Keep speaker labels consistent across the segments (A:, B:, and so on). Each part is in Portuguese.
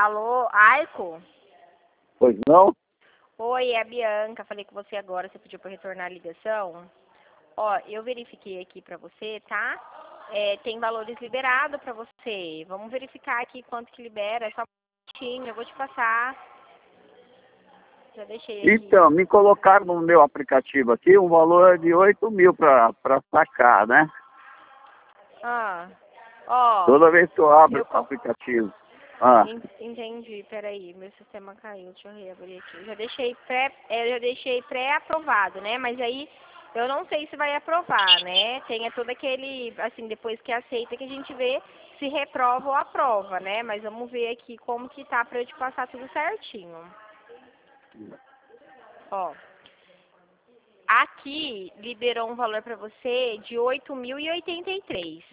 A: Alô, Aiko?
B: Pois não?
A: Oi, é a Bianca. Falei com você agora, você pediu para retornar a ligação. Ó, eu verifiquei aqui para você, tá? Tem valores liberados para você. Vamos verificar aqui quanto que libera. É só um minutinho, eu vou te passar. Já deixei aqui.
B: Então, me colocaram no meu aplicativo aqui um valor de 8 mil para sacar, né?
A: Ó,
B: Toda vez que eu abro o aplicativo.
A: entendi. Peraí, meu sistema caiu. Deixa eu reabrir aqui. Eu já deixei pré-aprovado, né? Mas aí eu não sei se vai aprovar, né? Tem todo aquele, assim, depois que aceita que a gente vê se reprova ou aprova, né? Mas vamos ver aqui como que tá pra eu te passar tudo certinho. Ó, aqui liberou um valor pra você de 8.083.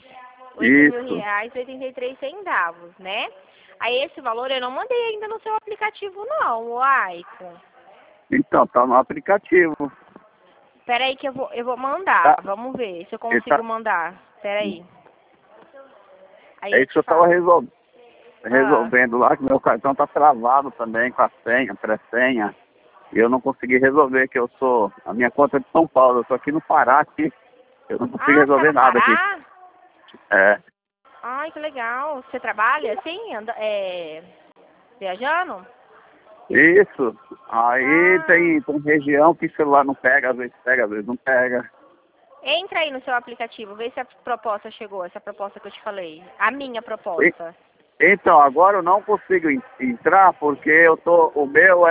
A: R$ 8.000,83, né? Aí esse valor eu não mandei ainda no seu aplicativo não, o Aiko.
B: Então, tá no aplicativo.
A: Peraí que eu vou mandar.
B: Tá.
A: Vamos ver se eu consigo mandar. Peraí. Aí
B: É
A: eu
B: isso que
A: te
B: eu tava
A: falo.
B: resolvendo lá, que meu cartão tá travado também com a senha, pré-senha. E eu não consegui resolver, que a minha conta é de São Paulo, eu tô aqui no Pará, aqui. Eu não consigo
A: Você tá
B: resolver
A: no
B: nada aqui.
A: Pará?
B: É.
A: Ai, que legal. Você trabalha assim? Viajando?
B: Isso. Aí
A: Ah,
B: tem região que o celular não pega, às vezes não pega.
A: entra aí no seu aplicativo, vê se a proposta chegou, essa proposta que eu te falei. A minha
B: E-
A: proposta.
B: Então, agora eu não consigo entrar porque o meu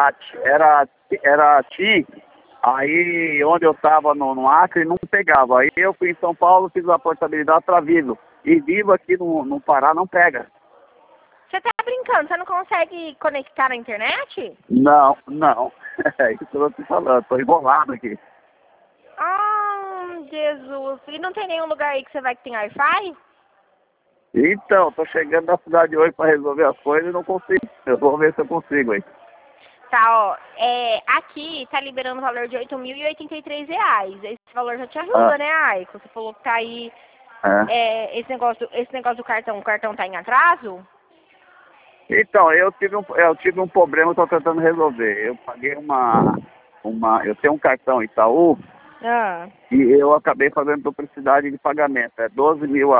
B: era TIM, aí onde eu estava no Acre não pegava. Aí eu fui em São Paulo, fiz a portabilidade para Vivo. E Vivo aqui no Pará não pega.
A: Você tá brincando? Você não consegue conectar na internet?
B: Não, não. É isso que eu tô te falando, tô enrolado aqui.
A: Ah, Jesus. E não tem nenhum lugar aí que você vai que tem Wi-Fi?
B: Então, tô chegando na cidade hoje para resolver as coisas e não consigo. Eu vou ver se eu consigo aí.
A: Tá, ó. Aqui tá liberando o valor de R$ 8.083. Esse valor já te
B: Ah,
A: ajuda, né, Aiko? Você falou que tá aí.
B: é.
A: Esse negócio do cartão, o cartão tá em atraso?
B: Então, eu tive um problema, estou tentando resolver. Eu paguei eu tenho um cartão Itaú
A: Ah.
B: e eu acabei fazendo duplicidade de pagamento. É 12 mil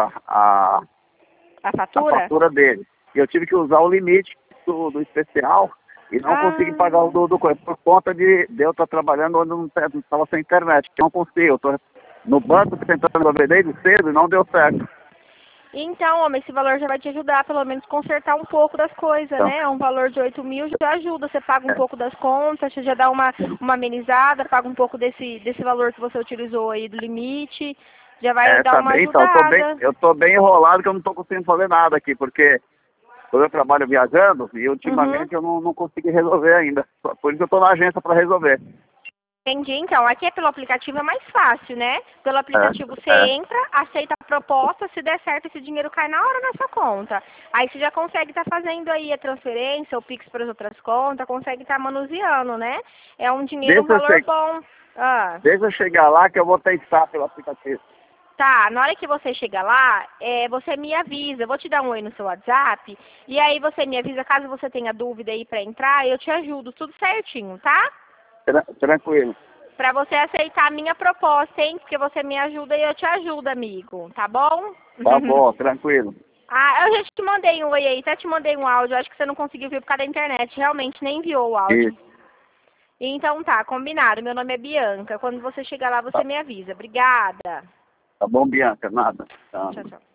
A: A
B: a
A: fatura?
B: fatura dele. E eu tive que usar o limite do especial e não consegui pagar o
A: Ah.
B: do coisa, por conta de eu estar trabalhando onde não estava sem internet. Não consigo, eu estou no banco tentando resolver desde cedo e não deu certo.
A: Então, homem, esse valor já vai te ajudar, pelo menos, consertar um pouco das coisas,
B: Então,
A: né? Um valor de 8.000 já ajuda. Você paga um
B: é.
A: pouco das contas, você já dá uma amenizada, paga um pouco desse valor que você utilizou aí do limite, já vai dar
B: Tá
A: uma
B: bem, então,
A: ajudada.
B: eu tô bem enrolado que eu não tô conseguindo fazer nada aqui, porque eu trabalho viajando e
A: Uhum.
B: ultimamente eu não consegui resolver ainda. Por isso eu tô na agência para resolver.
A: Entendi. Então, aqui pelo aplicativo é mais fácil, né? Pelo aplicativo você
B: É.
A: entra, aceita a proposta, se der certo esse dinheiro cai na hora na sua conta. Aí você já consegue estar fazendo aí a transferência, o Pix para as outras contas, consegue estar manuseando, né? É um dinheiro, um
B: Deixa eu,
A: valor
B: che
A: bom. Ah.
B: Deixa eu chegar lá que eu vou testar pelo aplicativo.
A: Tá, na hora que você chegar lá, você me avisa, eu vou te dar um oi no seu WhatsApp, e aí você me avisa, caso você tenha dúvida aí pra entrar, eu te ajudo, tudo certinho, tá?
B: Tranquilo.
A: Pra você aceitar a minha proposta, hein? Porque você me ajuda e eu te ajudo, amigo, tá bom?
B: Tá bom, tranquilo.
A: Eu já te mandei um oi aí, até te mandei um áudio, acho que você não conseguiu ver por causa da internet, realmente nem enviou o áudio.
B: Isso.
A: Então tá, combinado, meu nome é Bianca, quando você chegar lá você
B: Tá,
A: me avisa, obrigada.
B: tá bom, Bianca, nada. Tá.
A: Tchau, tchau.